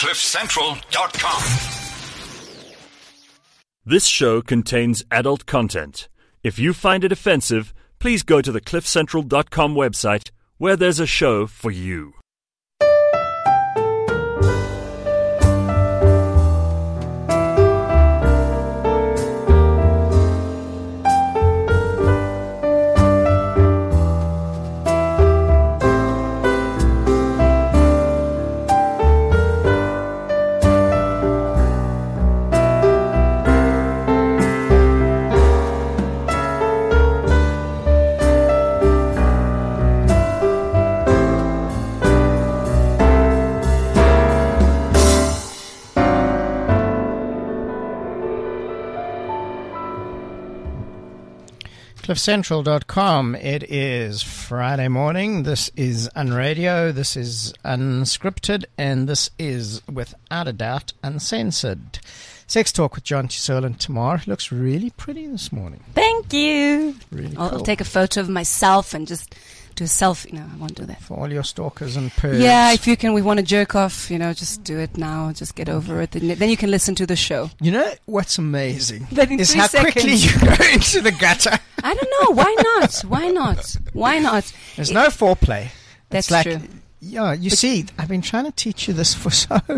CliffCentral.com. This show contains adult content. If you find it offensive, please go to the CliffCentral.com website, where there's a show for you. CliffCentral.com. It is Friday morning. This is Unradio. This is Unscripted. And this is, without a doubt, Uncensored. Sex Talk with John Chisel and Tamar. Looks really pretty this morning. Thank you. Really I'll cool. take a photo of myself and just do a selfie. No, I won't do that. For all your stalkers and pervs. Yeah, if you can, we want to jerk off, just do it now. Just get over it. Then you can listen to the show. You know what's amazing Then in is 3 how seconds. quickly you go into the gutter. I don't know. Why not? Why not? Why not? There's no foreplay. That's It's like, true. Yeah, you see, I've been trying to teach you this for so long.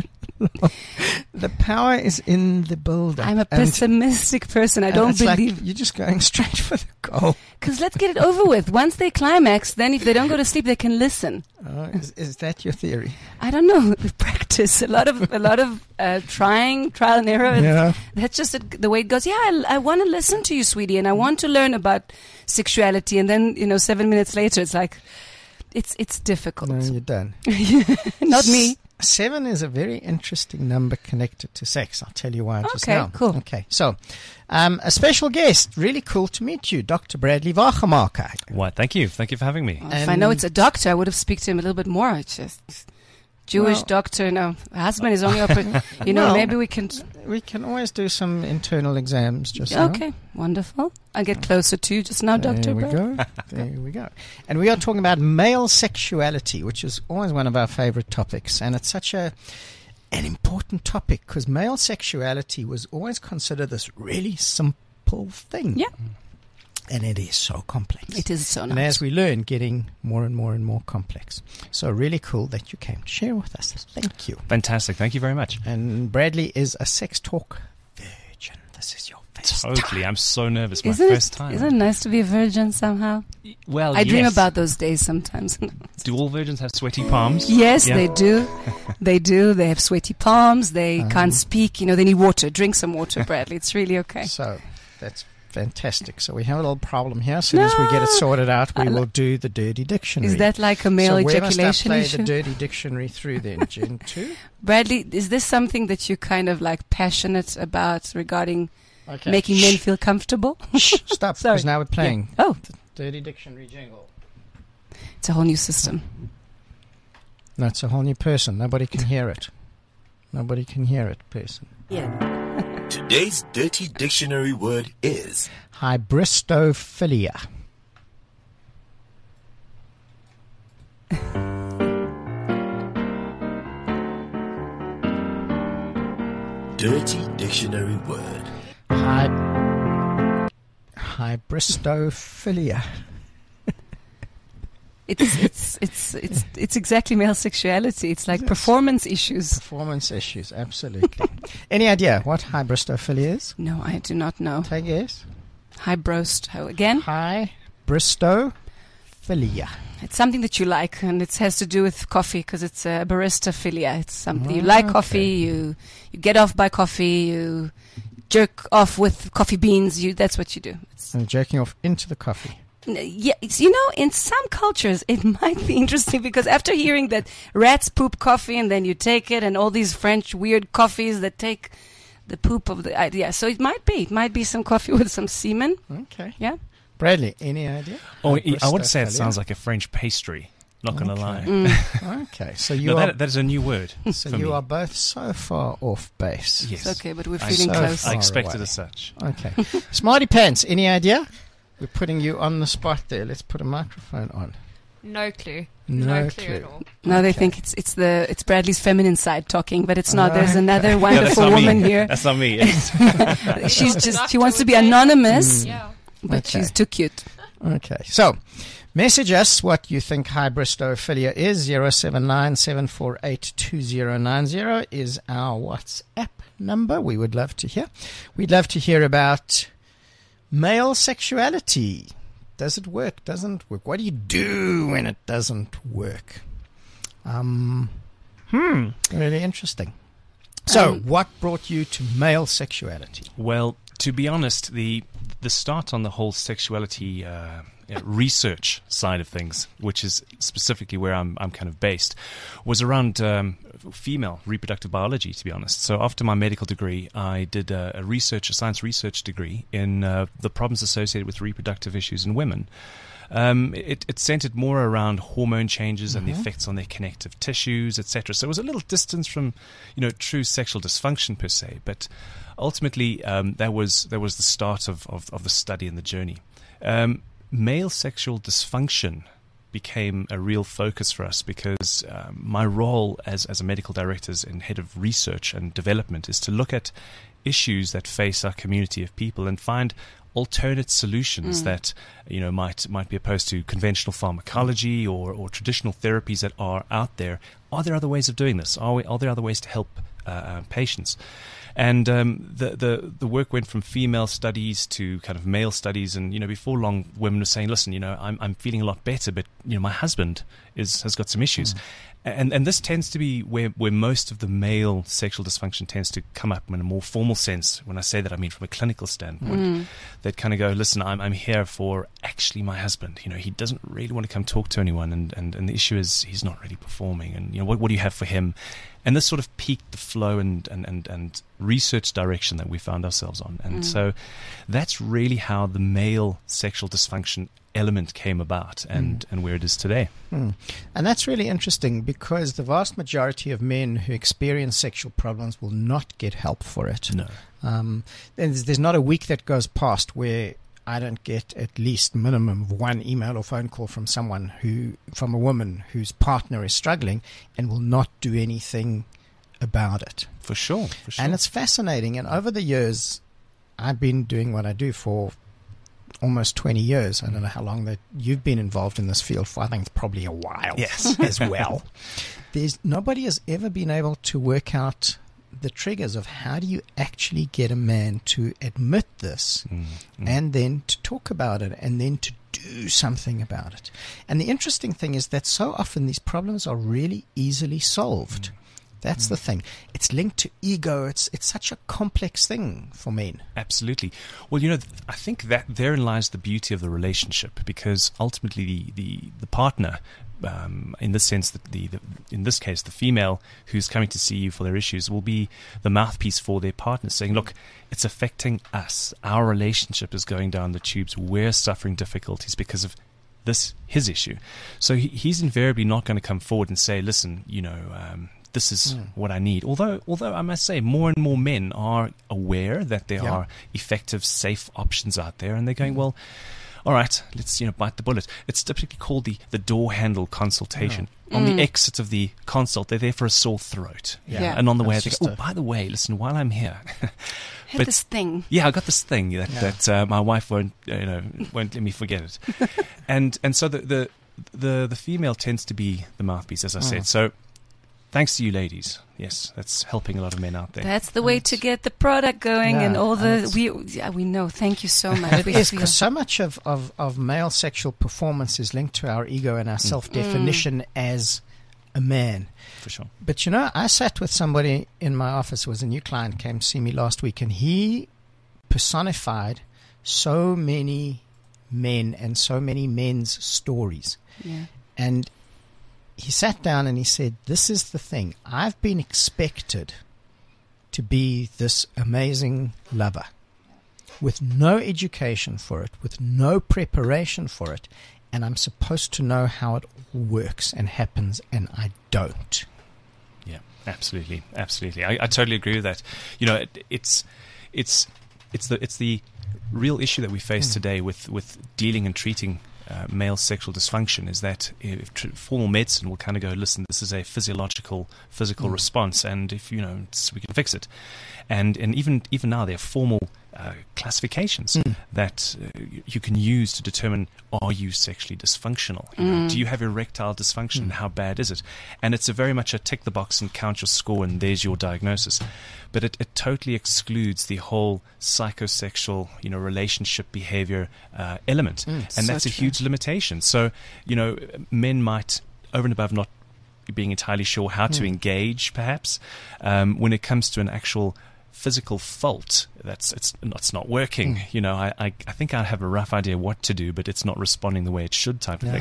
The power is in the build-up. I'm a pessimistic person. I don't it's like believe. you're just going straight for the goal. Because let's get it over with. Once they climax, then if they don't go to sleep, they can listen. Is that your theory? I don't know. Practice a lot of trying, trial and error. Yeah. That's just the way it goes. Yeah, I want to listen to you, sweetie, and I want to learn about sexuality. And then 7 minutes later, it's like it's difficult. No, you're done. Not me. 7 is a very interesting number connected to sex. I'll tell you why just Okay, now. cool. Okay, so a special guest. Really cool to meet you, Dr. Bradley Wachemaker. What? Thank you. Thank you for having me. Well, if I know it's a doctor, I would have speak to him a little bit more. It's just Jewish doctor. No, husband is only operating. Well, maybe we can. We can always do some internal exams just now. Okay, wonderful. I'll get closer to you just now, Doctor. There we go. There we go. And we are talking about male sexuality, which is always one of our favorite topics. And it's such an important topic because male sexuality was always considered this really simple thing. Yeah. And it is so complex. It is so nice. And as we learn, getting more and more and more complex. So really cool that you came to share with us. Thank you. Fantastic. Thank you very much. And Bradley is a sex talk virgin. This is your first Totally. time. I'm so nervous. My Isn't first time. Isn't it nice to be a virgin somehow? Well, I dream yes. about those days sometimes. Do all virgins have sweaty palms? Yes, Yeah. they do. They do. They have sweaty palms. They can't speak. They need water. Drink some water, Bradley. It's really okay. So that's fantastic. So we have a little problem here. As soon as we get it sorted out, we will do the dirty dictionary. Is that like a male so where must I ejaculation play issue? the dirty dictionary through then, Gen 2? Bradley, is this something that you're kind of like passionate about regarding Okay. making men feel comfortable? Shh, stop, Sorry. because now we're playing Oh, the dirty dictionary jingle. it's a whole new system. No, it's a whole new person. Nobody can hear it. Nobody can hear it, person. Today's dirty dictionary word is Hybristophilia. dirty dictionary word. Hybristophilia. It's exactly male sexuality. It's like performance issues. Performance issues, absolutely. Any idea what hybristophilia is? No, I do not know. Take a guess. Hybrost. How again? Hybristophilia. It's something that you like, and it has to do with coffee because it's a baristaphilia. It's something you like coffee. You get off by coffee. You jerk off with coffee beans. That's what you do. And jerking off into the coffee. Yeah, in some cultures it might be interesting because after hearing that rats poop coffee and then you take it, and all these French weird coffees that take the poop of the so it might be some coffee with some semen. Okay. Yeah. Bradley, any idea? Oh, I would say it sounds like a French pastry. Not going to lie. Okay, so you that is a new word. so for you me. are both so far off base. Yes. It's okay, but we're I- feeling so close. far I expected away. as such. Okay. Smarty Pants, any idea? We're putting you on the spot there. Let's put a microphone on. No clue. No clue at all. No, they think it's Bradley's feminine side talking, but it's not. There's another that's wonderful not woman me. here. That's not me. Yes. She wants to be anonymous, Yeah. but Okay. she's too cute. Okay, so message us what you think hybristophilia is. 079-748-2090 is our WhatsApp number. We would love to hear. We'd love to hear about male sexuality. Does it work? Doesn't work? What do you do when it doesn't work? Really interesting. So, what brought you to male sexuality? Well, to be honest, the start on the whole sexuality research side of things,which is specifically where I'm kind of based, was around female reproductive biology, to be honest. So after my medical degree, I did a science research degree in the problems associated with reproductive issues in women. It centered more around hormone changes and the effects on their connective tissues, etc. So it was a little distance from, true sexual dysfunction per se, but ultimately that was the start of the study and the journey. Male sexual dysfunction became a real focus for us because my role as a medical director and head of research and development is to look at issues that face our community of people and find alternate solutions that might be opposed to conventional pharmacology or traditional therapies that are out there. Are there other ways of doing this? Are there other ways to help patients? And the work went from female studies to kind of male studies, and before long, women were saying, "Listen, I'm feeling a lot better, but my husband has got some issues." And this tends to be where most of the male sexual dysfunction tends to come up in a more formal sense. When I say that, I mean from a clinical standpoint. They'd kind of go, "Listen, I'm here for actually my husband. He doesn't really want to come talk to anyone, and the issue is he's not really performing. And what do you have for him?" And this sort of piqued the flow and research direction that we found ourselves on. And so that's really how the male sexual dysfunction element came about and where it is today. And that's really interesting because the vast majority of men who experience sexual problems will not get help for it. No. There's not a week that goes past where I don't get at least minimum of one email or phone call from from a woman whose partner is struggling and will not do anything about it. For sure. And it's fascinating. And over the years, I've been doing what I do for almost 20 years. I don't know how long that you've been involved in this field for. I think it's probably a while. Yes. As well. Nobody has ever been able to work out the triggers of how do you actually get a man to admit this and then to talk about it and then to do something about it. And the interesting thing is that so often these problems are really easily solved. That's the thing. It's linked to ego. It's such a complex thing for men. Absolutely. Well, I think that therein lies the beauty of the relationship, because ultimately the partner, in this sense, in this case, the female who's coming to see you for their issues will be the mouthpiece for their partner, saying, "Look, it's affecting us. Our relationship is going down the tubes. We're suffering difficulties because of his issue." So he's invariably not going to come forward and say, "Listen, this is what I need." Although I must say, more and more men are aware that there are effective, safe options out there, and they're going, "Well, all right, let's bite the bullet." It's typically called the door handle consultation. On the exit of the consult, they're there for a sore throat. And on the way, they go, "Oh, by the way, listen, while I'm here, I have this thing. Yeah, I got this thing that my wife won't let me forget it." and so the female tends to be the mouthpiece, as I said. So thanks to you ladies. Yes, that's helping a lot of men out there. That's the way to get the product going and all we know. Thank you so much. It is, because so much of male sexual performance is linked to our ego and our self-definition as a man. For sure. But I sat with somebody in my office. It was a new client, came to see me last week, and he personified so many men and so many men's stories. Yeah. And he sat down and he said, "This is the thing. I've been expected to be this amazing lover with no education for it, with no preparation for it, and I'm supposed to know how it works and happens, and I don't." Yeah, absolutely. I totally agree with that. It's the real issue that we face today with dealing and treating male sexual dysfunction is that if formal medicine will kind of go, listen, this is a physical response, and if we can fix it, and even now there are formal classifications that you can use to determine, are you sexually dysfunctional? Do you have erectile dysfunction? How bad is it? And it's very much a tick the box and count your score and there's your diagnosis. But it totally excludes the whole psychosexual, relationship behavior element. And that's a huge limitation. So, men might, over and above not being entirely sure how to engage, perhaps, when it comes to an actual physical fault, it's not working. I think I have a rough idea what to do, but it's not responding the way it should, type of thing.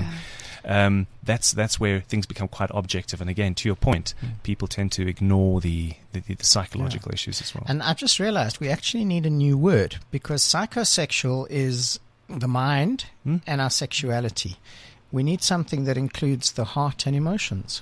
That's where things become quite objective. And again, to your point, people tend to ignore the psychological issues as well. And I just realized we actually need a new word, because psychosexual is the mind and our sexuality. We need something that includes the heart and emotions.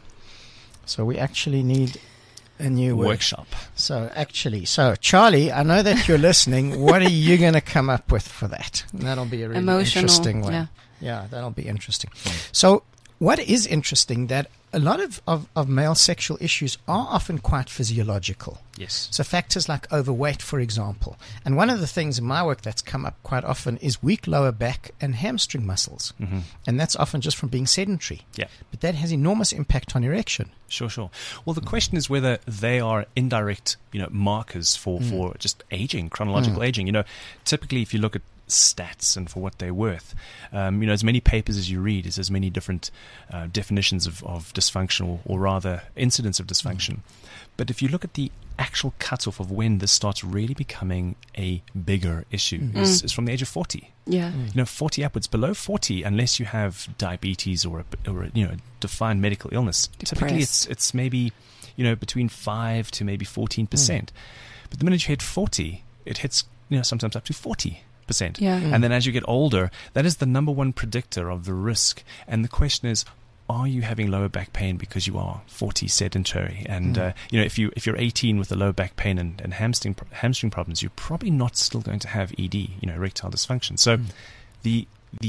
So we actually need a new workshop. So Charlie, I know that you're listening. What are you going to come up with for that? That'll be a really interesting one. Yeah, that'll be interesting. So what is interesting, that a lot of male sexual issues are often quite physiological. Yes. So factors like overweight, for example. And one of the things in my work that's come up quite often is weak lower back and hamstring muscles. And that's often just from being sedentary. Yeah. But that has enormous impact on erection. Sure. Well, the question is whether they are indirect, markers for just aging, chronological aging. Typically if you look at stats and for what they're worth, as many papers as you read is as many different definitions of dysfunction, or rather incidents of dysfunction. But if you look at the actual cutoff of when this starts really becoming a bigger issue is from the age of 40. Yeah. 40 upwards. Below 40, unless you have diabetes or a defined medical illness, typically it's maybe between 5 to maybe 14%. But the minute you hit 40, it hits sometimes up to 40%. Yeah. And then as you get older, that is the number one predictor of the risk. And the question is, are you having lower back pain because you are 40, sedentary? And if you're 18 with the lower back pain and hamstring problems, you're probably not still going to have ED, erectile dysfunction. So the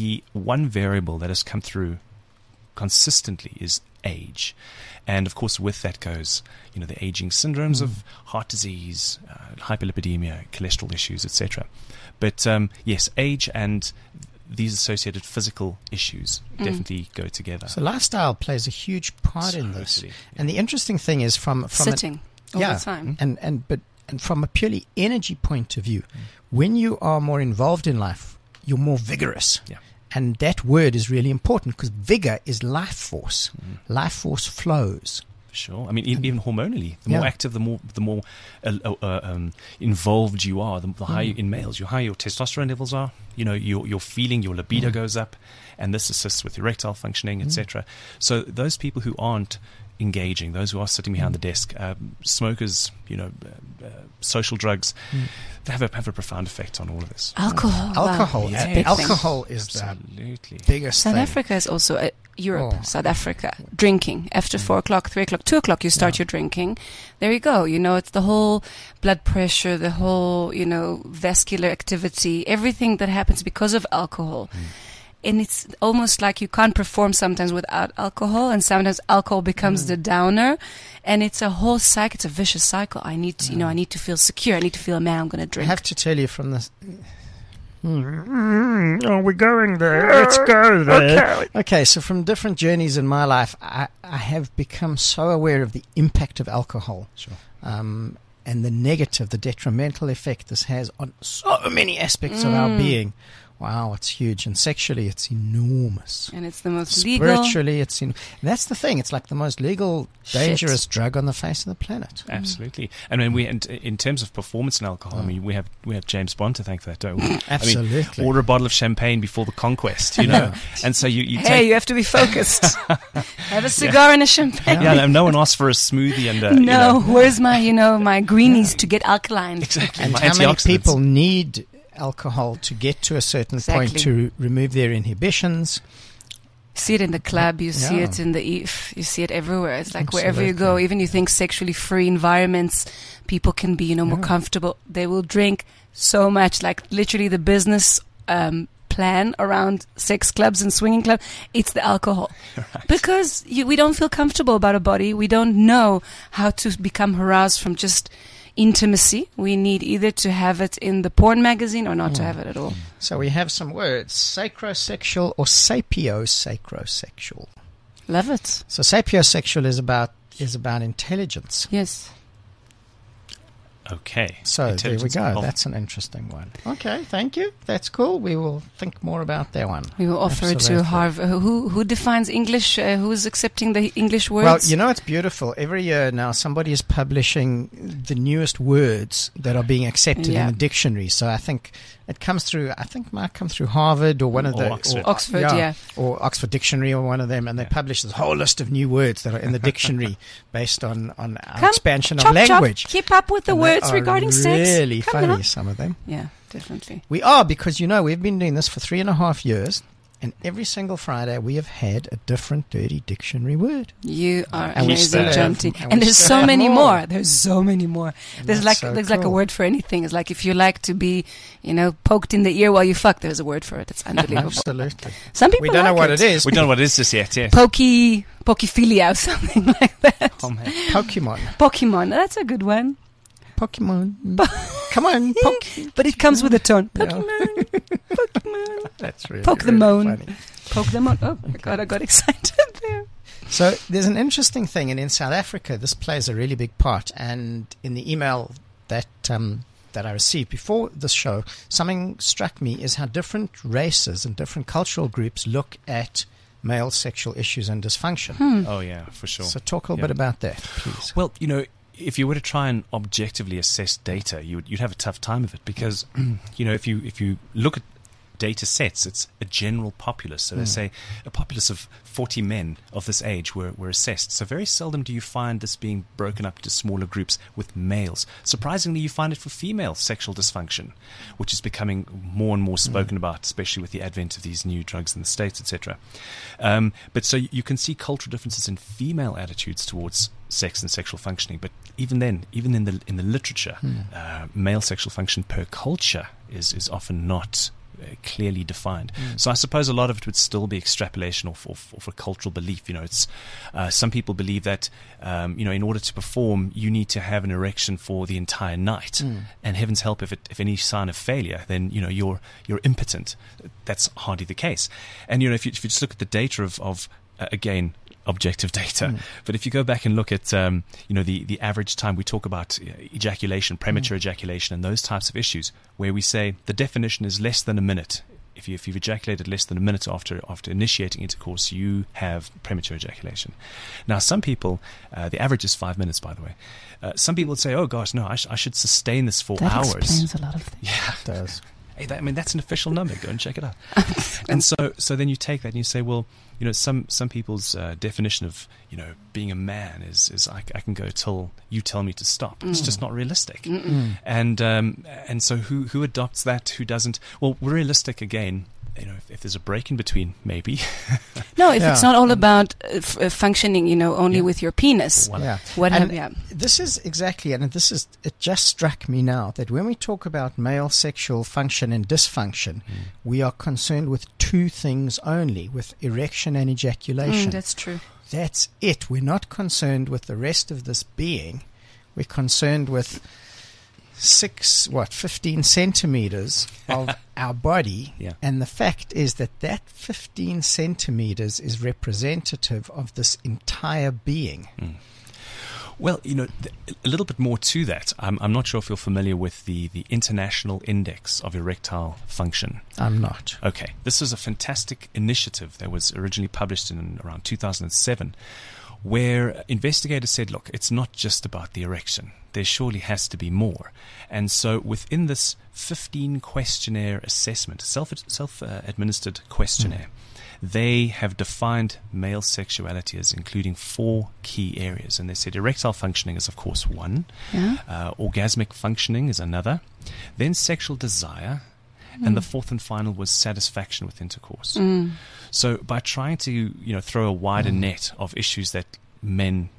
one variable that has come through consistently is age. And of course with that goes the aging syndromes of heart disease, hyperlipidemia, cholesterol issues, etc. But yes, age and these associated physical issues definitely go together. So lifestyle plays a huge part in this. And the interesting thing is from sitting all the time. And from a purely energy point of view, when you are more involved in life, you're more vigorous. Yeah. And that word is really important, because vigor is life force. Life force flows. Sure. I mean, even hormonally, the more active, the more involved you are, the higher in males, the higher your testosterone levels are. Your feeling, your libido goes up, and this assists with erectile functioning, etc. So those people who aren't engaging, those who are sitting behind the desk, smokers, social drugs, they have a profound effect on all of this. Alcohol is absolutely the biggest South thing. Africa is also Europe, South Africa, drinking after 4 o'clock, 3 o'clock, 2 o'clock. You start your drinking. There you go. It's the whole blood pressure, the whole vascular activity, everything that happens because of alcohol. And it's almost like you can't perform sometimes without alcohol, and sometimes alcohol becomes the downer, and it's a whole cycle. It's a vicious cycle. I need to, I need to feel secure. I need to feel a man. I'm going to drink. I have to tell you from this. Are we going there? Let's go there. Okay, so from different journeys in my life, I have become so aware of the impact of alcohol. Sure. And the negative, the detrimental effect this has on so many aspects of our being. Wow, it's huge. And sexually, it's enormous. And it's the most legal. Spiritually, that's the thing. It's like the most legal, dangerous drug on the face of the planet. Absolutely. And in terms of performance in alcohol, I mean, we have James Bond to thank for that, don't we? Absolutely. I mean, order a bottle of champagne before the conquest, And so you you have to be focused. Have a cigar and a champagne. Yeah, no one asks for a smoothie and where's my my greenies to get alkaline? Exactly. And how many people need alcohol to get to a certain point to remove their inhibitions? You see it in the club, you see it in you see it everywhere. It's like wherever you go, even you think sexually free environments, people can be more comfortable. They will drink so much, like literally the business plan around sex clubs and swinging clubs, it's the alcohol. Right. Because we don't feel comfortable about our body. We don't know how to become aroused from just intimacy. We need either to have it in the porn magazine or not to have it at all. So we have some words: sacrosexual or sapiosacrosexual. Love it. So sapiosexual is about intelligence. Yes. Okay. So there we Intelligence go. of- That's an interesting one. Okay, thank you. That's cool. We will think more about that one. We will offer it to Absolutely. Harvard. Who defines English? Who's accepting the English words? Well, you know, it's beautiful. Every year now, somebody is publishing the newest words that are being accepted Yeah. in the dictionary. So I think it comes through. I think it might come through Harvard or one of Or the Oxford. Oxford, yeah. or Oxford Dictionary or one of them, and they publish this whole list of new words that are in the dictionary based on our expansion chop, of language. Chop. Keep up with the And they words are regarding sex. Really Come funny, on. some of them. Yeah, definitely. We are, because we've been doing this for 3.5 years, and every single Friday we have had a different dirty dictionary word. You are And we amazing, still have- Jonty. and And we there's still so have many more. more. There's so many more. There's that's so like a cool. word for anything. It's like if you like to be, poked in the ear while you fuck, there's a word for it. It's unbelievable. Absolutely. Some people We don't know like what it is. We don't know what it is just yet, yes. Pokephilia or something like that. Oh, man. Pokemon. Pokemon. That's a good one. Pokemon. Come on. But it comes with a tone. Yeah. Pokemon. Pokemon. That's really, Poke the really moan. funny. Poke them on. Oh, my God, I got excited there. So there's an interesting thing, and in South Africa, this plays a really big part. And in the email that I received before this show, something struck me is how different races and different cultural groups look at male sexual issues and dysfunction. Oh, yeah, for sure. So talk a little Yeah. bit about that, please. Well, if you were to try and objectively assess data, you'd have a tough time of it because, if you look at data sets, it's a general populace. So they say a populace of 40 men of this age were assessed. So very seldom do you find this being broken up into smaller groups with males. Surprisingly, you find it for female sexual dysfunction, which is becoming more and more spoken about, especially with the advent of these new drugs in the States, etc. But so you can see cultural differences in female attitudes towards sex and sexual functioning. But even in the literature, male sexual function per culture is often not clearly defined. So I suppose a lot of it would still be extrapolation of a cultural belief. It's some people believe that in order to perform, you need to have an erection for the entire night. And heavens help if any sign of failure, then you're impotent. That's hardly the case. And if you just look at the data of again, objective data. But if you go back and look at the average time, we talk about ejaculation, premature ejaculation, and those types of issues, where we say the definition is less than a minute. If you've ejaculated less than a minute after initiating intercourse, you have premature ejaculation. Now, some people, the average is 5 minutes, by the way. Some people would say, "Oh gosh, no, I should sustain this for That hours." explains a lot of things. Yeah. It does. Hey, that's an official number. Go and check it out. And so then you take that and you say, well, some people's definition of being a man is I can go till you tell me to stop. It's just not realistic. And so who adopts that? Who doesn't? Well, realistic again. If there's a break in between, maybe. No, if Yeah. it's not all about functioning, only with your penis. Yeah. What And have yeah. This is exactly, and it just struck me now that when we talk about male sexual function and dysfunction, we are concerned with two things only, with erection and ejaculation. That's true. That's it. We're not concerned with the rest of this being. We're concerned with 15 centimeters of our body. Yeah. And the fact is that 15 centimeters is representative of this entire being. Well, a little bit more to that. I'm not sure if you're familiar with the International Index of Erectile Function. I'm not. Okay. This is a fantastic initiative that was originally published in around 2007, where investigators said, look, it's not just about the erection. There surely has to be more. And so within this 15 questionnaire assessment, self-administered questionnaire, they have defined male sexuality as including 4 key areas. And they said erectile functioning is, of course, one. Yeah. Orgasmic functioning is another. Then sexual desire. And the fourth and final was satisfaction with intercourse. So by trying to throw a wider net of issues that men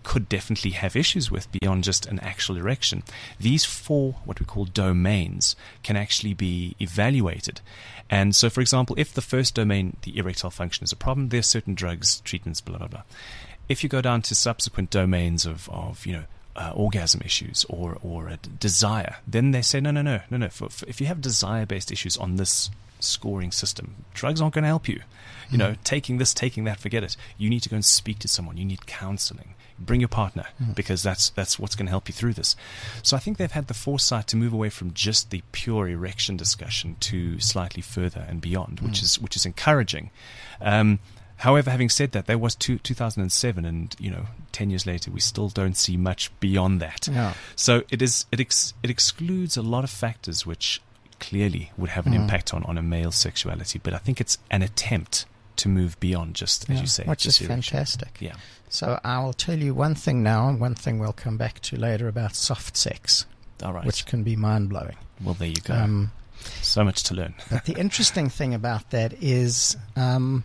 could definitely have issues with beyond just an actual erection. These 4, what we call domains, can actually be evaluated. And so, for example, if the first domain, the erectile function, is a problem, there's certain drugs, treatments, blah, blah, blah. If you go down to subsequent domains of orgasm issues or a desire, then they say, no. If you have desire-based issues on this scoring system, drugs aren't going to help you. Taking this, taking that, forget it. You need to go and speak to someone. You need counseling. Bring your partner, because that's what's going to help you through this. So I think they've had the foresight to move away from just the pure erection discussion to slightly further and beyond, which is encouraging. However, having said that, there was 2007, and 10 years later, we still don't see much beyond that. Yeah. So it excludes a lot of factors which clearly would have an impact on a male sexuality. But I think it's an attempt to move beyond just, as you say, which is just erection. fantastic. Yeah. So I will tell you one thing now, and one thing we'll come back to later about soft sex, All right. which can be mind-blowing. Well, there you go. So much to learn. But the interesting thing about that is, and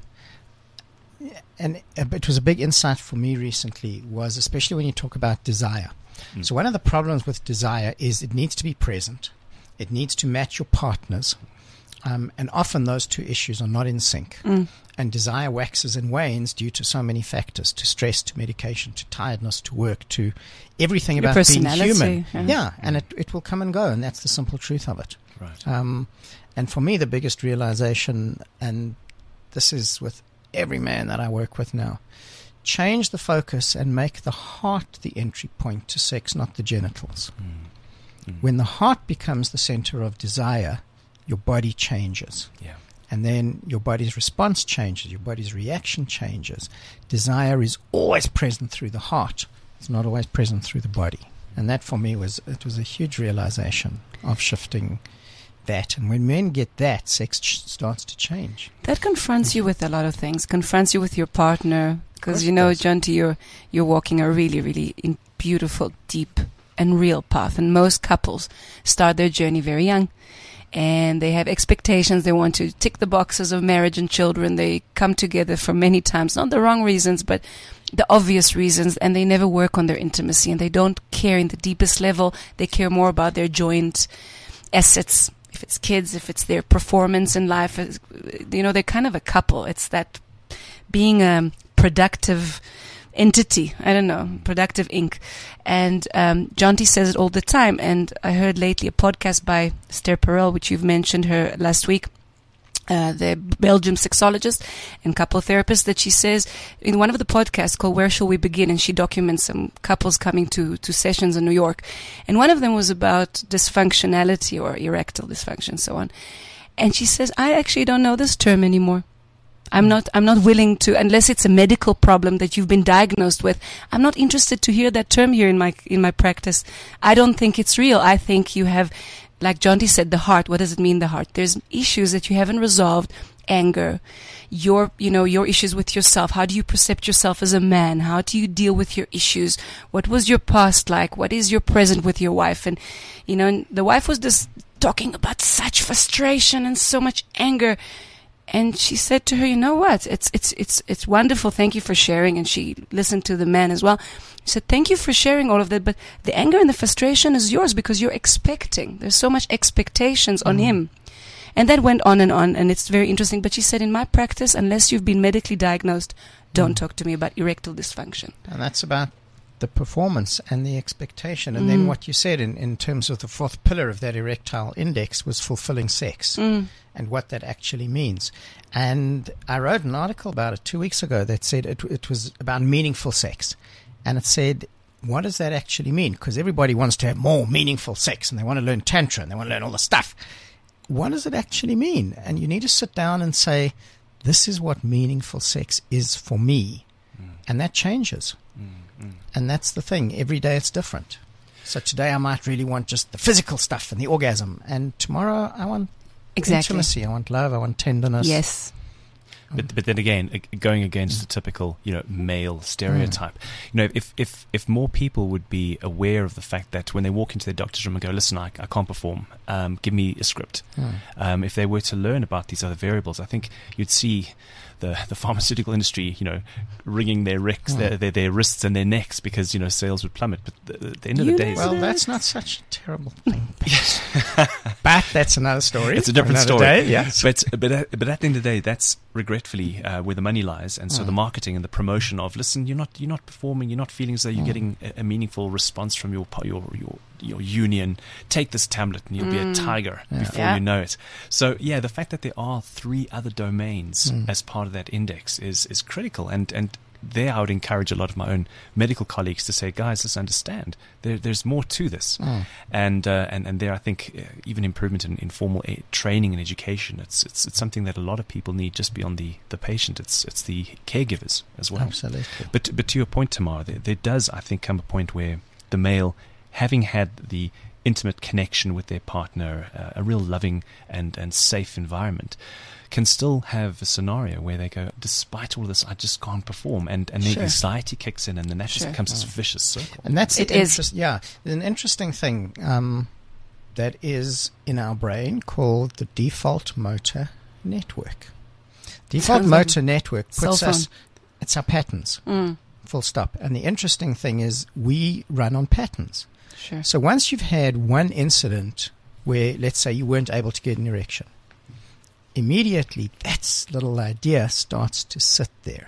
it was a big insight for me recently, was especially when you talk about desire. So one of the problems with desire is it needs to be present. It needs to match your partner's. And often those two issues are not in sync. And desire waxes and wanes due to so many factors, to stress, to medication, to tiredness, to work, to everything Your about being personality, human. Yeah, and it will come and go, and that's the simple truth of it. Right. And for me, the biggest realization, and this is with every man that I work with now, change the focus and make the heart the entry point to sex, not the genitals. When the heart becomes the center of desire, your body changes. Yeah. And then your body's response changes, your body's reaction changes. Desire is always present through the heart. It's not always present through the body. And that for me was a huge realization of shifting that. And when men get that, sex starts to change. That confronts you with a lot of things. Confronts you with your partner, because Of course it does. Jonty, you're walking a really, really beautiful, deep, and real path. And most couples start their journey very young. And they have expectations. They want to tick the boxes of marriage and children. They come together for many times, not the wrong reasons, but the obvious reasons. And they never work on their intimacy. And they don't care in the deepest level. They care more about their joint assets. If it's kids, if it's their performance in life, they're kind of a couple. It's that being a productive entity, productive ink. And Jonty says it all the time. And I heard lately a podcast by Esther Perel, which you've mentioned her last week, the Belgium sexologist and couple therapist, that she says in one of the podcasts called Where Shall We Begin, and she documents some couples coming to sessions in New York. And one of them was about dysfunctionality or erectile dysfunction and so on. And she says, I actually don't know this term anymore. I'm not willing to, unless it's a medical problem that you've been diagnosed with. I'm not interested to hear that term here in my practice. I don't think it's real. I think you have, like Jonty said, the heart. What does it mean, the heart? There's issues that you haven't resolved. Anger, your issues with yourself. How do you perceive yourself as a man? How do you deal with your issues? What was your past like? What is your present with your wife? And, and the wife was just talking about such frustration and so much anger. And she said to her, you know what? It's wonderful. Thank you for sharing. And she listened to the man as well. She said, thank you for sharing all of that. But the anger and the frustration is yours because you're expecting. There's so much expectations on him. And that went on. And it's very interesting. But she said, in my practice, unless you've been medically diagnosed, don't talk to me about erectile dysfunction. And that's about the performance and the expectation. And then what you said in terms of the fourth pillar of that erectile index was fulfilling sex. And what that actually means. And I wrote an article about it 2 weeks ago that said it was about meaningful sex. And it said, what does that actually mean? Because everybody wants to have more meaningful sex, and they want to learn Tantra, and they want to learn all the stuff. What does it actually mean? And you need to sit down and say, this is what meaningful sex is for me. And that changes. And that's the thing. Every day it's different. So today I might really want just the physical stuff and the orgasm. And tomorrow I want intimacy, I want love, I want tenderness. Yes. But then again, going against the typical, male stereotype, if more people would be aware of the fact that when they walk into their doctor's room and go, listen, I can't perform, give me a script. If they were to learn about these other variables, I think you'd see the pharmaceutical industry, wringing their their wrists and their necks because sales would plummet. But at the end of the day, well, that's not such a terrible thing. But that's another story. It's a different story. Day, yes. But at the end of the day, that's regretfully where the money lies. And so the marketing and the promotion of, listen, you're not performing, you're not feeling as though you're getting a meaningful response from your union. Take this tablet and you'll be a tiger before you know it. So the fact that there are 3 other domains as part of that index is critical. And there I would encourage a lot of my own medical colleagues to say, guys, let's understand there's more to this. And there I think even improvement in formal training and education, it's something that a lot of people need just beyond the patient. It's the caregivers as well. Absolutely. But to your point, Tamara, there does, I think, come a point where the male, having had the intimate connection with their partner, a real loving and safe environment, can still have a scenario where they go, despite all of this, I just can't perform, and the anxiety kicks in, and then that just becomes this vicious circle. And that's an interesting thing that is in our brain called the default motor network. Default motor network puts us, it's our patterns, full stop. And the interesting thing is we run on patterns. Sure. So once you've had one incident where, let's say, you weren't able to get an erection, immediately that little idea starts to sit there.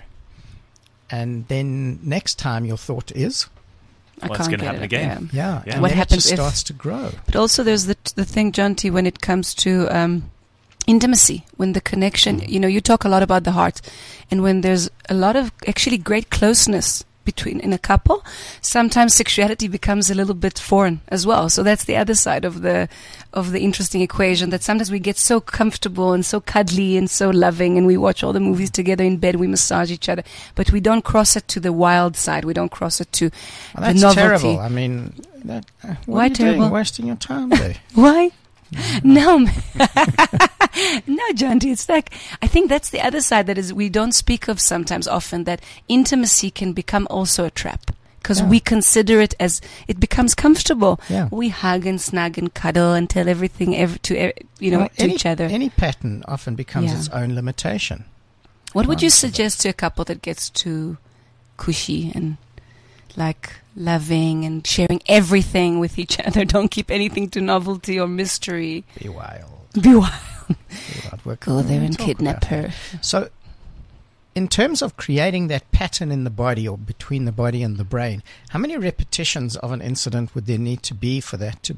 And then next time your thought is, what's going to happen again? Yeah. And what then happens it just starts to grow. But also there's the thing, John T., when it comes to intimacy, when the connection, you talk a lot about the heart, and when there's a lot of actually great closeness in a couple, sometimes sexuality becomes a little bit foreign as well. So that's the other side of the interesting equation, that sometimes we get so comfortable and so cuddly and so loving, and we watch all the movies together in bed, we massage each other, but we don't cross it to the wild side. We don't cross it to the novelty. Terrible. I mean, why are you terrible? Wasting your time there. Why? No, no, John D. It's like, I think that's the other side that is we don't speak of sometimes often, that intimacy can become also a trap. Because we consider it as it becomes comfortable. Yeah. We hug and snug and cuddle and tell everything to each other. Any pattern often becomes its own limitation. What would you suggest to a couple that gets too cushy and like loving and sharing everything with each other? Don't keep anything to novelty or mystery. Be wild. Be wild. Go there and kidnap her. So, in terms of creating that pattern in the body or between the body and the brain, how many repetitions of an incident would there need to be for that to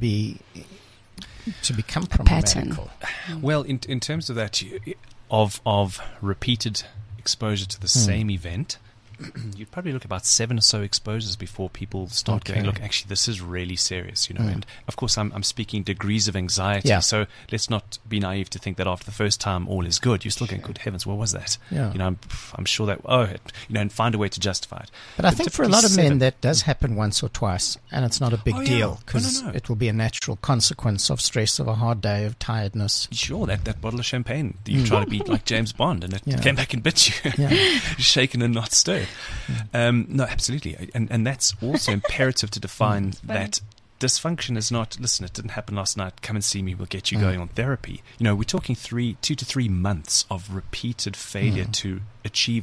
become problematical? Well, in terms of that, of repeated exposure to the same event, you'd probably look about 7 or so exposures before people start going, look, actually, this is really serious, And of course, I'm speaking degrees of anxiety. Yeah. So let's not be naive to think that after the first time all is good. You're still going, good heavens, what was that? Yeah. I'm sure that, and find a way to justify it. But I think for a lot of men that does happen once or twice, and it's not a big deal because it will be a natural consequence of stress, of a hard day, of tiredness. Sure, that bottle of champagne that you try to be like James Bond, and it came back and bit you, shaken and not stirred. No, absolutely. And that's also imperative to define that dysfunction is not, listen, it didn't happen last night, come and see me, we'll get you going on therapy. We're talking 2 to 3 months of repeated failure to achieve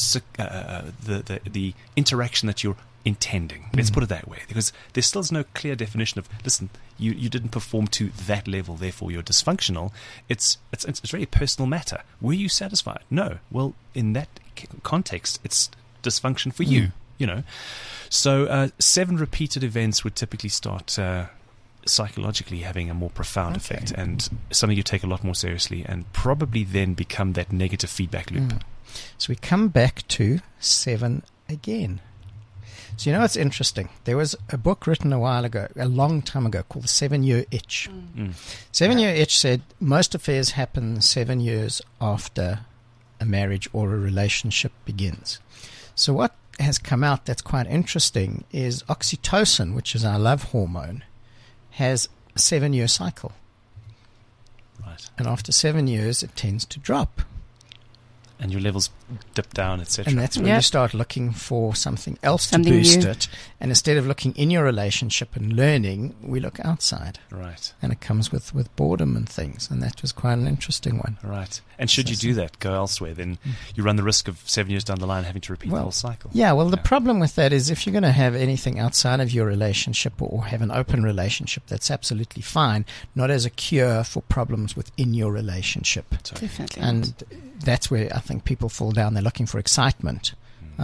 the interaction that you're intending. Let's put it that way, because there still is no clear definition of, listen, you didn't perform to that level, therefore you're dysfunctional. It's really a personal matter. Were you satisfied? No. Well, in that context, it's dysfunction for you, So 7 repeated events would typically start psychologically having a more profound effect, and something you take a lot more seriously, and probably then become that negative feedback loop. So we come back to 7 again. So it's interesting. There was a book written a long time ago, called The 7-Year Itch. 7-Year Itch said most affairs happen 7 years after a marriage or a relationship begins. So what has come out that's quite interesting is oxytocin, which is our love hormone, has a 7-year cycle. Right. And after 7 years, it tends to drop. and your levels dip down, etc. And that's when Yeah. you start looking for something else Something to boost new. it. And instead of looking in your relationship and learning, we look outside. Right. And it comes with boredom and things. And that was quite an interesting one. Right. And should you do that, go elsewhere, then you run the risk of 7 years down the line having to repeat the whole cycle. Yeah, well, the problem with that is if you're going to have anything outside of your relationship or have an open relationship, that's absolutely fine, not as a cure for problems within your relationship. Definitely. And that's where I think people fall down. They're looking for excitement.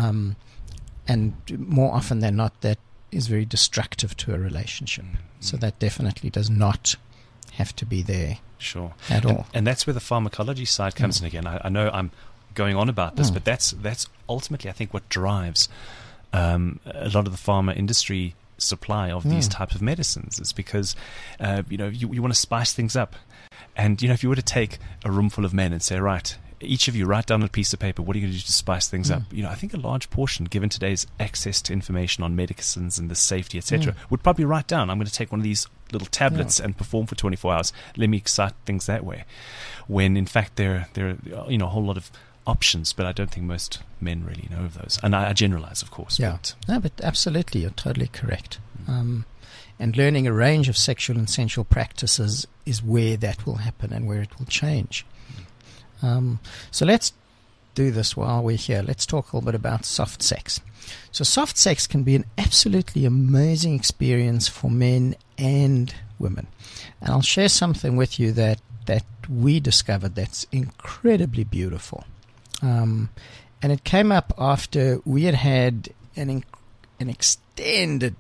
And more often than not, that is very destructive to a relationship. So that definitely does not have to be there Sure. at all. And that's where the pharmacology side comes in again. I know I'm going on about this, but that's ultimately, I think, what drives a lot of the pharma industry supply of these types of medicines. Is because you want to spice things up. And if you were to take a room full of men and say, right, each of you write down on a piece of paper, what are you going to do to spice things up? I think a large portion, given today's access to information on medicines and the safety, etc., would probably write down, I'm going to take one of these little tablets and perform for 24 hours. Let me excite things that way. When in fact there are a whole lot of options, but I don't think most men really know of those. And I generalize, of course. Yeah. But No, but absolutely, you're totally correct. And learning a range of sexual and sensual practices is where that will happen and where it will change. So let's do this while we're here. Let's talk a little bit about soft sex. So soft sex can be an absolutely amazing experience for men and women. And I'll share something with you that we discovered that's incredibly beautiful. And it came up after we had an extended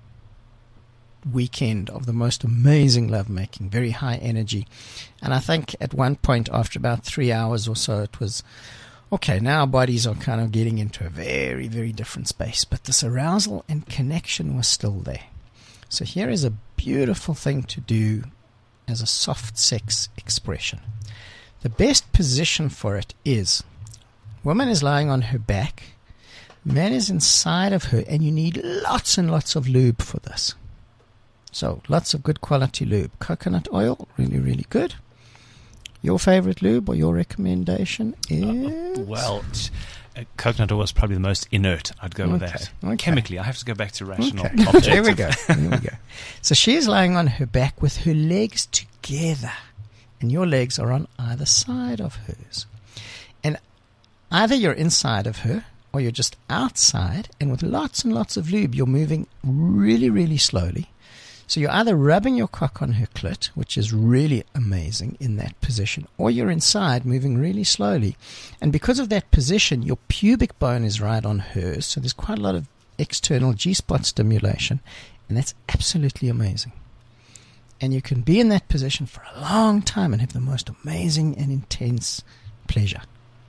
weekend of the most amazing lovemaking, very high energy. And I think at one point, after about 3 hours or so, it was, okay, now our bodies are kind of getting into a very, very different space. But this arousal and connection was still there. So here is a beautiful thing to do as a soft sex expression. The best position for it is, woman is lying on her back, man is inside of her, and you need lots and lots of lube for this. So lots of good quality lube. Coconut oil, really, really good. Your favorite lube or your recommendation is? Coconut oil is probably the most inert. I'd go with that. Okay. Chemically, I have to go back to rational Okay. objective. There we go. There we go. So she is lying on her back with her legs together, and your legs are on either side of hers. And either you're inside of her or you're just outside, and with lots and lots of lube, you're moving really, really slowly. So you're either rubbing your cock on her clit, which is really amazing in that position, or you're inside moving really slowly. And because of that position, your pubic bone is right on hers, so there's quite a lot of external G-spot stimulation, and that's absolutely amazing. And you can be in that position for a long time and have the most amazing and intense pleasure.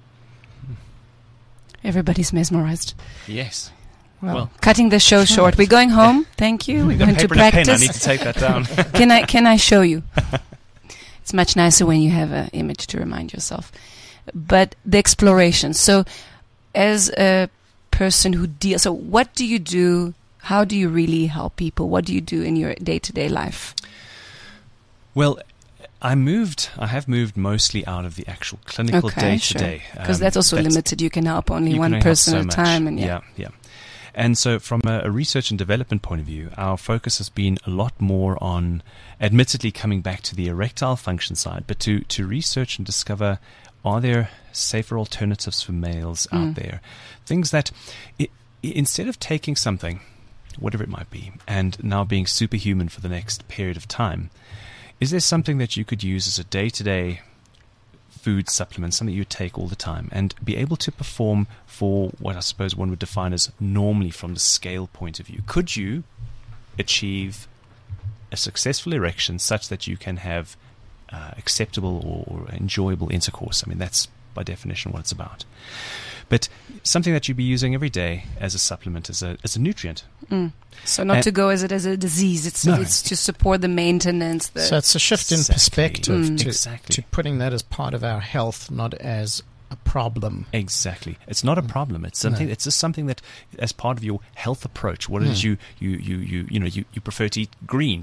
Everybody's mesmerized. Yes. Well, Cutting the show short. We're going home. Thank you. We're going to Paper and a pen. I practice. need to take that down. Can I show you? It's much nicer when you have an image to remind yourself. But the exploration. So, as a person who deals, so what do you do? How do you really help people? What do you do in your day-to-day life? Well, I have moved mostly out of the actual clinical day-to-day. Because that's also limited. You can help only you one can only help person so at a much. time. And yeah. And so from a research and development point of view, our focus has been a lot more on, admittedly, coming back to the erectile function side, but to research and discover, are there safer alternatives for males out there? Things that, instead of taking something, whatever it might be, and now being superhuman for the next period of time, is there something that you could use as a day-to-day food supplement, something you would take all the time, and be able to perform for what I suppose one would define as normally from the scale point of view? Could you achieve a successful erection such that you can have acceptable or enjoyable intercourse? I mean, that's by definition what it's about. But something that you'd be using every day as a supplement, as a nutrient. So not to go as it as a disease. It's to support the maintenance. so it's a shift in perspective to putting that as part of our health, not as a problem. Exactly. It's not a problem. It's something. It's just something that, as part of your health approach, what it is you prefer to eat greens,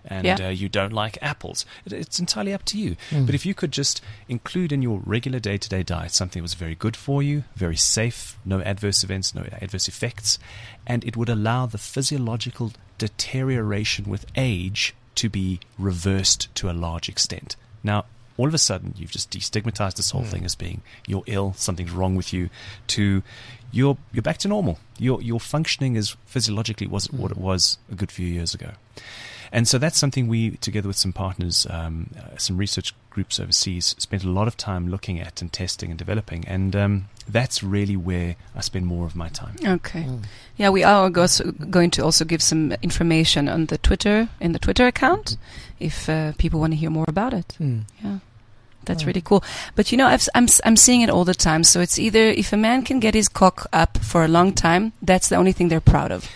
and Yeah. you don't like apples. It's entirely up to you. But if you could just include in your regular day-to-day diet something that was very good for you, very safe, no adverse events, no adverse effects, and it would allow the physiological deterioration with age to be reversed to a large extent. Now, all of a sudden, you've just destigmatized this whole thing as being you're ill, something's wrong with you, to you're back to normal. Your functioning is physiologically was what it was a good few years ago. And so that's something we, together with some partners, some research groups overseas, spent a lot of time looking at and testing and developing. And that's really where I spend more of my time. Okay. Yeah, we are going to also give some information on the Twitter account if people want to hear more about it. Yeah. That's really cool. But I'm seeing it all the time. So it's either if a man can get his cock up for a long time, that's the only thing they're proud of.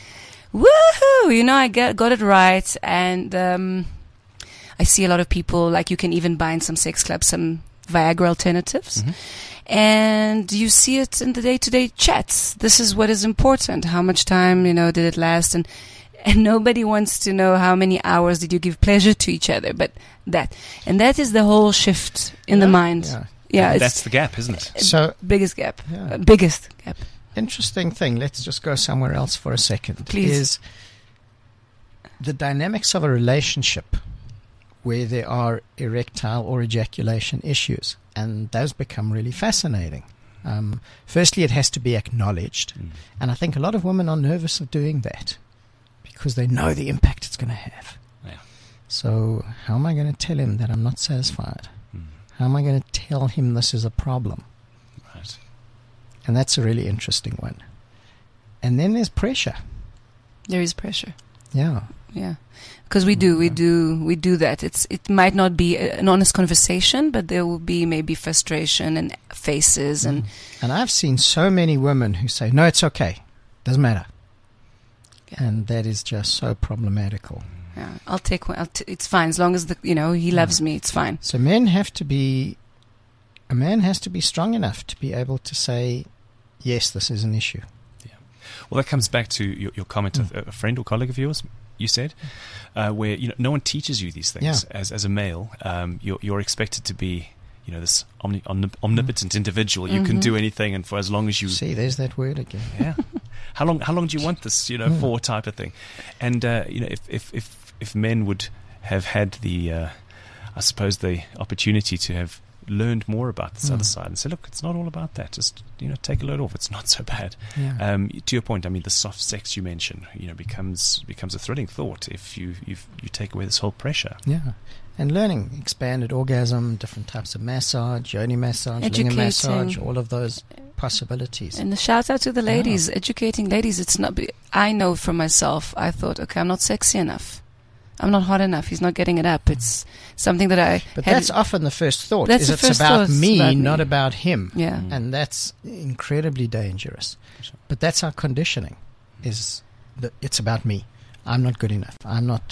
Woohoo! I got it right. And I see a lot of people, like you can even buy in some sex clubs some Viagra alternatives. And you see it in the day-to-day chats. This is what is important. How much time, did it last? And nobody wants to know how many hours did you give pleasure to each other. But that is the whole shift in the mind. Yeah, that's the gap, isn't it? So biggest gap. Yeah. Biggest gap. Interesting thing. Let's just go somewhere else for a second. Please. Is the dynamics of a relationship where there are erectile or ejaculation issues, and those become really fascinating. Firstly, it has to be acknowledged, and I think a lot of women are nervous of doing that because they know the impact it's going to have. Yeah. So how am I going to tell him that I'm not satisfied? How am I going to tell him this is a problem? Right. And that's a really interesting one. And then there's pressure. There is pressure. Yeah. Yeah, because we do that. It might not be an honest conversation, but there will be maybe frustration and faces and I've seen so many women who say, "No, it's okay, doesn't matter," and that is just so problematical. Yeah, I'll take one. It's fine as long as he loves me. It's fine. So a man has to be strong enough to be able to say, "Yes, this is an issue." Yeah. Well, that comes back to your comment. A friend or colleague of yours, you said, where no one teaches you these things. As a male, you're expected to be this omnipotent individual. You can do anything, and for as long as you see, there's that word again. Yeah. How long do you want this? For type of thing, and if men would have had the I suppose the opportunity to have learned more about this other side and say, look, it's not all about that. Just take a load off. It's not so bad. Yeah. To your point, I mean, the soft sex you mentioned, becomes a thrilling thought if you take away this whole pressure. Yeah, and learning expanded orgasm, different types of massage, yoni massage, lingam massage, all of those possibilities. And the shout out to the ladies, educating ladies. It's not. I know for myself. I thought, okay, I'm not sexy enough. I'm not hot enough. He's not getting it up. It's something that I. But that's often the first thought. That's the it's first about thought, me, about me. not about him. Yeah. And that's incredibly dangerous. But that's our conditioning. Is that it's about me. I'm not good enough. I'm not.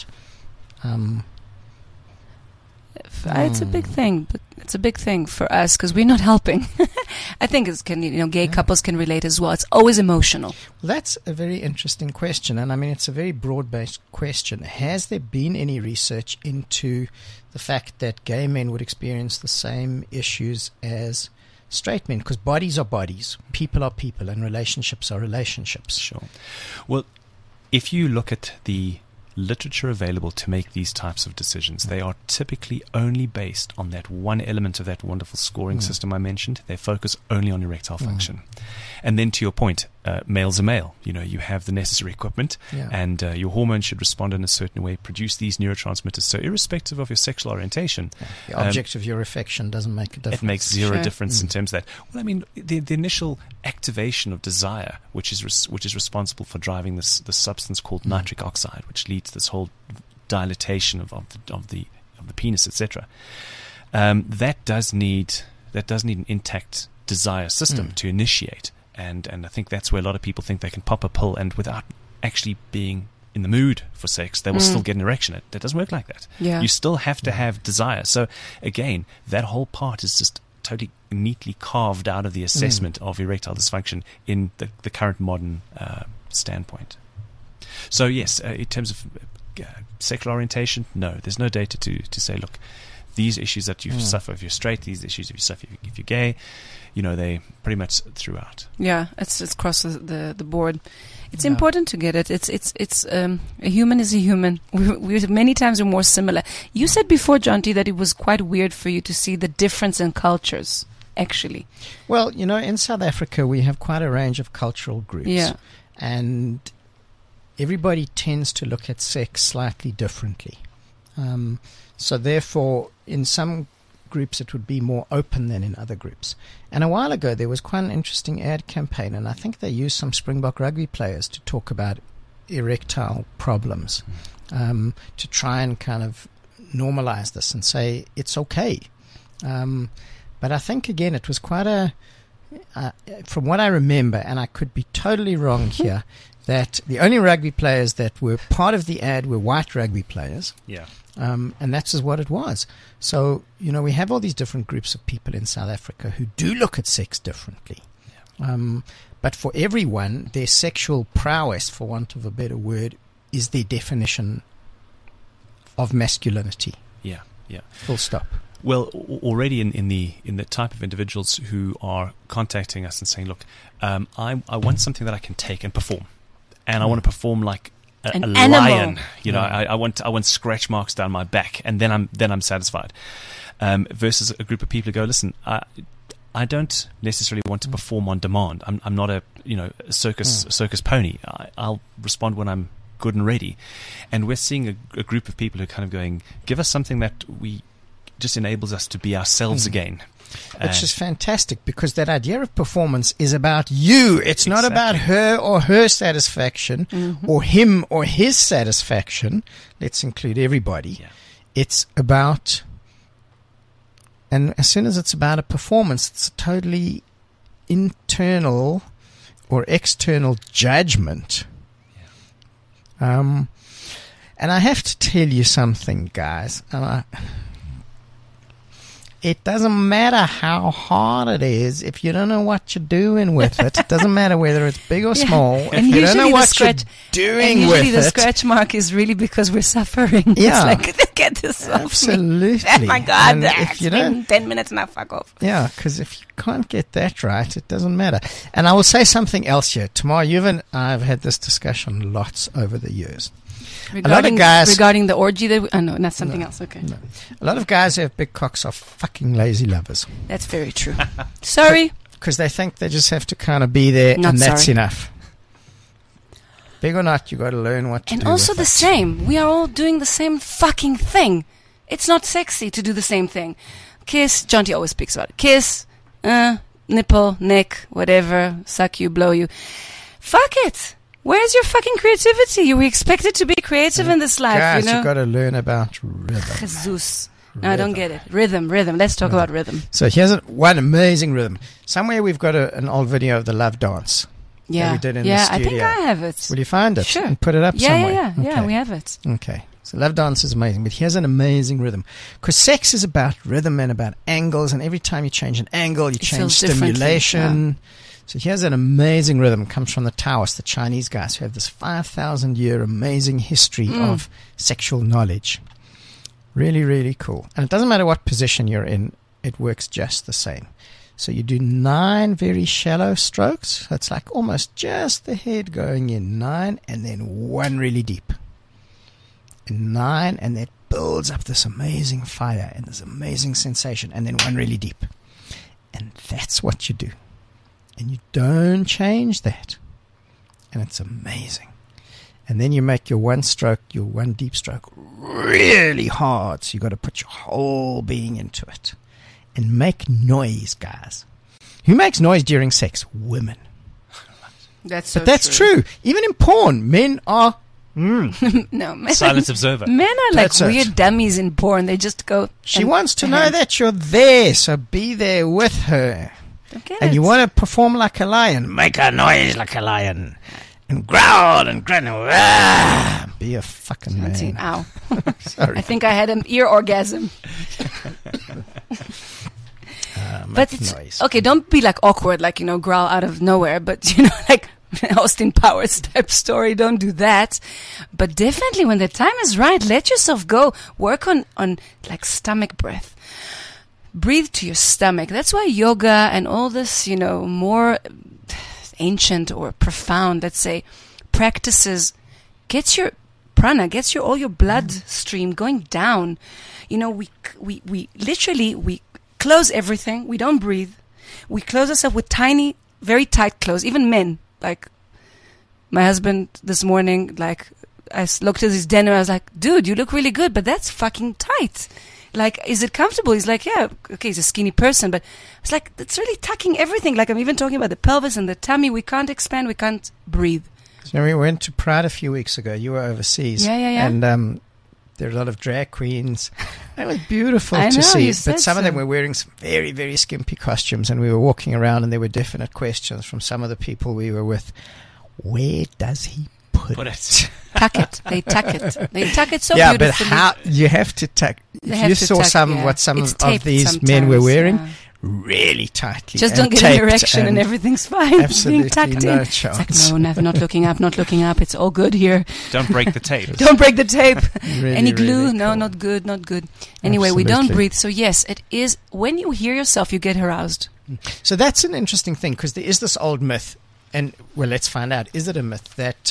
It's a big thing. But it's a big thing for us because we're not helping. I think gay couples can relate as well. It's always emotional. Well, that's a very interesting question, and I mean it's a very broad-based question. Has there been any research into the fact that gay men would experience the same issues as straight men? Because bodies are bodies, people are people, and relationships are relationships. Sure. Well, if you look at the literature available to make these types of decisions, they are typically only based on that one element of that wonderful scoring system I mentioned. They focus only on erectile function. And then to your point, male's a male. You have the necessary equipment, and your hormones should respond in a certain way, produce these neurotransmitters. So irrespective of your sexual orientation, the object of your affection doesn't make a difference. It makes zero difference in terms of that. Well, I mean, the initial activation of desire, which is responsible for driving this substance called nitric oxide, which leads to this whole dilatation of the penis, etc. That does need an intact desire system to initiate. And I think that's where a lot of people think they can pop a pill and without actually being in the mood for sex, they will still get an erection. That doesn't work like that. Yeah. You still have to have desire. So again, that whole part is just totally neatly carved out of the assessment of erectile dysfunction in the current modern standpoint. So yes, in terms of sexual orientation? No, there's no data to say, look, these issues that you suffer if you're straight, these issues if you suffer if you're gay, they pretty much throughout. Yeah, it's across the board. It's important to get it. It's a human is a human. We many times are more similar. You said before, Jonty, that it was quite weird for you to see the difference in cultures, actually. Well, in South Africa, we have quite a range of cultural groups. Yeah. And everybody tends to look at sex slightly differently. So therefore, in some groups, it would be more open than in other groups. And a while ago, there was quite an interesting ad campaign, and I think they used some Springbok rugby players to talk about erectile problems, to try and kind of normalize this and say it's okay. But I think, again, it was quite from what I remember, and I could be totally wrong here, that the only rugby players that were part of the ad were white rugby players. Yeah. And that's just what it was. So, we have all these different groups of people in South Africa who do look at sex differently. Yeah. But for everyone, their sexual prowess, for want of a better word, is their definition of masculinity. Yeah, yeah. Full stop. Well, already in the type of individuals who are contacting us and saying, look, I want something that I can take and perform. And I want to perform like a lion, I want scratch marks down my back, and then I'm satisfied. Versus a group of people who go, listen, I don't necessarily want to perform on demand. I'm not a circus pony. I'll respond when I'm good and ready. And we're seeing a group of people who are kind of going, give us something that we just enables us to be ourselves again. Which is fantastic, because that idea of performance is about you. It's not about her or her satisfaction or him or his satisfaction. Let's include everybody. Yeah. It's about, and as soon as it's about a performance, it's a totally internal or external judgment. Yeah. And I have to tell you something, guys. It doesn't matter how hard it is if you don't know what you're doing with it. It doesn't matter whether it's big or small. If you don't know what you're doing with it. Usually the scratch mark is really because we're suffering. Yeah. It's like, get this off Absolutely. me. Oh my God, And that's been 10 minutes now, fuck off. Yeah, because if you can't get that right, it doesn't matter. And I will say something else here. Tamar, you and I have had this discussion lots over the years. Regarding the orgy that no, not something No, else. Okay. No. A lot of guys who have big cocks are fucking lazy lovers. That's very true. Sorry. Because they think they just have to kind of be there Not and that's sorry. enough. Big or not, you got to learn what to do. And also with the it. same. We are all doing the same fucking thing. It's not sexy to do the same thing. Kiss. Jonty always speaks about it. Kiss. Nipple, neck, whatever. Suck you, blow you. Fuck it. Where's your fucking creativity? You were expected to be creative in this life, Guys, you know? got to learn about rhythm. Jesus. No, I don't get it. Rhythm. Let's talk about rhythm. So here's one amazing rhythm. Somewhere we've got an old video of the Love Dance. Yeah. That we did in the I think studio. I have it. Will you find it? Sure. And put it up somewhere? Yeah, Okay. we have it. Okay. So Love Dance is amazing, but here's an amazing rhythm. Because sex is about rhythm and about angles, and every time you change an angle, you change feels differently, stimulation. So here's an amazing rhythm. It comes from the Taoists, the Chinese guys who have this 5,000-year amazing history of sexual knowledge. Really, really cool. And it doesn't matter what position you're in, it works just the same. So you do 9 very shallow strokes. It's like almost just the head going in. 9 and then 1 really deep. And 9, and that builds up this amazing fire and this amazing sensation, and then 1 really deep. And that's what you do. And you don't change that. And it's amazing. And then you make your 1 stroke, your 1 deep stroke really hard. So you've got to put your whole being into it. And make noise, guys. Who makes noise during sex? Women. That's so But that's true. Even in porn, men are... No, men, Silent observer. men are like That's it. weird dummies in porn. They just go. She wants to know that you're there, so be there with her. And you want to perform like a lion, make a noise like a lion. And growl and grin. Be a fucking man. Ow. Sorry. I think I had an ear orgasm. But it's noise. okay. Don't be like awkward, like growl out of nowhere. But like Austin Powers type story. Don't do that. But definitely when the time is right, let yourself go. Work on like stomach breath. Breathe to your stomach. That's why yoga and all this, more ancient or profound, let's say, practices gets your prana, gets all your blood stream going down. We literally close everything. We don't breathe. We close ourselves with tiny, very tight clothes. Even men. Like, my husband this morning, like, I looked at his denim, I was like, dude, you look really good, but that's fucking tight. Like, is it comfortable? He's like, yeah, okay, he's a skinny person, but it's like, it's really tucking everything. Like, I'm even talking about the pelvis and the tummy. We can't expand, we can't breathe. So we went to Pride a few weeks ago. You were overseas. Yeah. And there are a lot of drag queens. It was beautiful I to know, see. you But said some of them so. were wearing some very, very skimpy costumes, and we were walking around, and there were definite questions from some of the people we were with. Where does he put it? Tuck it. They tuck it. They tuck it so Yeah, but beautifully. how you have to tuck. They If have you to saw tuck, some yeah. what some It's of taped these men were sometimes, wearing, yeah. really tightly. Just and don't get an taped erection and everything's fine. absolutely Being tucked no in. It's chance. like, no, not looking up, not looking up. It's all good here. Don't break the tape. Don't break the tape. Really, Any glue? really No, cool. not good, not good. Anyway, we don't Absolutely. breathe. So yes, it is, when you hear yourself, you get aroused. So that's an interesting thing, because there is this old myth, and well, let's find out. Is it a myth that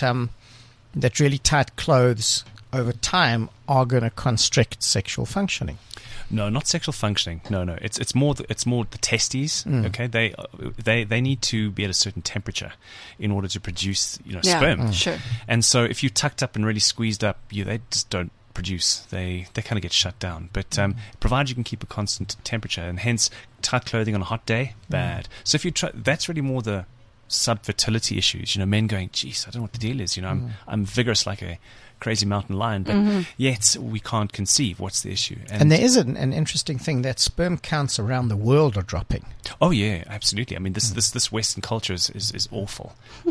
that really tight clothes over time are going to constrict sexual functioning? No, not sexual functioning. No. It's more the testes. Okay, they need to be at a certain temperature in order to produce sperm. Sure. And so if you're tucked up and really squeezed up, they just don't produce. They kind of get shut down. But provided you can keep a constant temperature, and hence tight clothing on a hot day, bad. So if you try, that's really more the subfertility issues. Men going, geez, I don't know what the deal is. I'm vigorous like a crazy mountain lion, but yet we can't conceive. What's the issue? And there is an interesting thing that sperm counts around the world are dropping. Oh yeah, absolutely. I mean, this Western culture is awful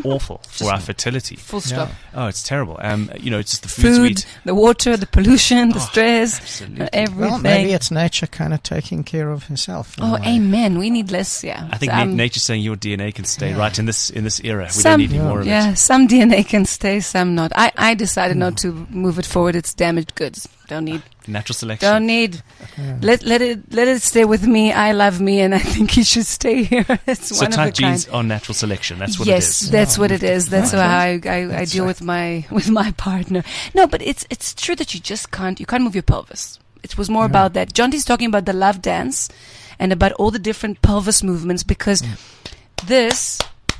for our fertility. Full stop. Oh, it's terrible. It's just the foods we Food, eat. the water, the pollution, the stress, absolutely. everything. Well, maybe it's nature kind of taking care of herself. in a Oh, way. amen. We need less, yeah. I think So, nature's saying your DNA can stay right in this era. We some, don't need any more of yeah, it. some DNA can stay, some not. I decided not to move it forward. It's damaged goods. Don't need. Natural selection. Don't need. Let it stay with me. I love me, and I think it should stay here. It's So one of a tight kind. genes are natural selection. That's what Yes, it is. that's what it is. That's how I That's deal right. with my partner. No, but it's true that you just can't move your pelvis. It was more about that. John D's talking about the love dance and about all the different pelvis movements, because this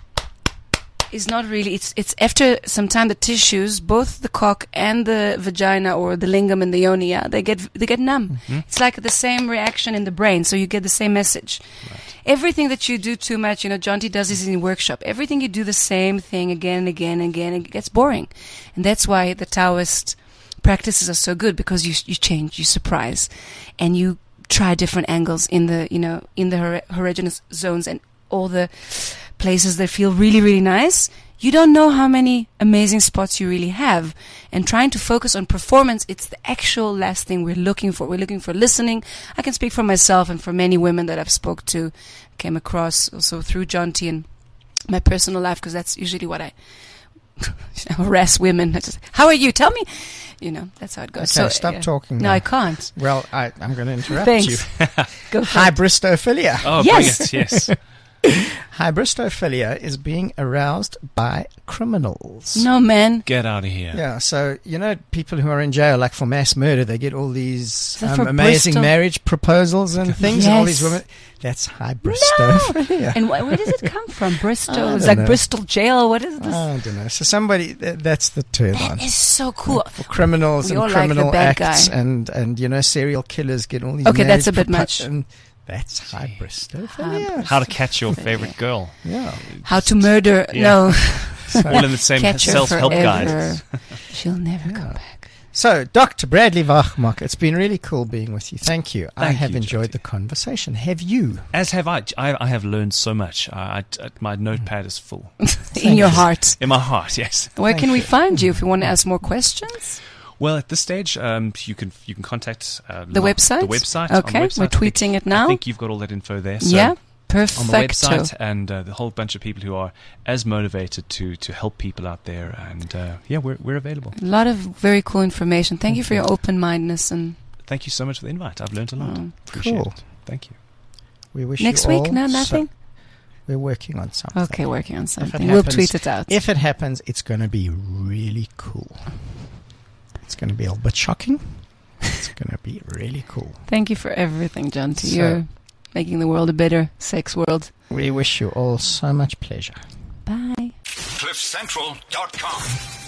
is not really, it's after some time the tissues, both the cock and the vagina or the lingam and the yoni, they get numb. It's like the same reaction in the brain, so you get the same message. Everything that you do too much, John T does this in workshop. Everything you do the same thing again and again and again, it gets boring. And that's why the Taoist practices are so good, because you change, you surprise, and you try different angles in the erogenous zones and all the places that feel really, really nice. You don't know how many amazing spots you really have. And trying to focus on performance, it's the actual last thing we're looking for. We're looking for listening. I can speak for myself and for many women that I've spoke to, came across also through John T and my personal life, because that's usually what I harass women. I just, how are you? Tell me. That's how it goes. Okay, So, stop talking No, now. I can't. Well, I'm going to interrupt Thanks. you. Go for it. Hybristophilia. Oh, Yes. brilliant. Yes. Hybristophilia is being aroused by criminals. No, man. Get out of here. Yeah, so people who are in jail, like for mass murder, they get all these that for amazing Bristol? marriage proposals and things, and all these Yes. women. That's hybristophilia. And where does it come from? Bristol? I It's don't like know. Bristol jail. What is this? I don't know. So somebody, that's the term That on. is so cool. For criminals We and all like the criminal bad acts, guy. and serial killers get all these. Okay, that's a marriage bit much. And that's hybristophilia. How to catch your favorite girl. Yeah. How to murder? Yeah. No, All in the same catch her self-help guide. forever. She'll never come back. So, Dr. Bradley Wachmak, it's been really cool being with you. Thank you. I Thank have you, enjoyed Jyoti. the conversation. Have you? As have I. I have learned so much. My notepad is full. In your heart. In my heart, yes. Where Thank can we you. find you if you want to ask more questions? Well, at this stage, you can contact The website? The website. On Okay, the website, we're I think- tweeting it now. I think you've got all that info there. So Yeah, Just Perfecto. on the website, and the whole bunch of people who are as motivated to help people out there. And we're available. A lot of very cool information. Thank you for your open-mindedness. And Thank you so much for the invite. I've learned a lot. Appreciate cool. it. Thank you. We wish next you all week, no, nothing? We're working on something. Okay, working on something. We'll tweet it out. If it happens, it's going to be really cool. It's going to be a little bit shocking. It's going to be really cool. Thank you for everything, John. You're making the world a better sex world. We wish you all so much pleasure. Bye. CliffCentral.com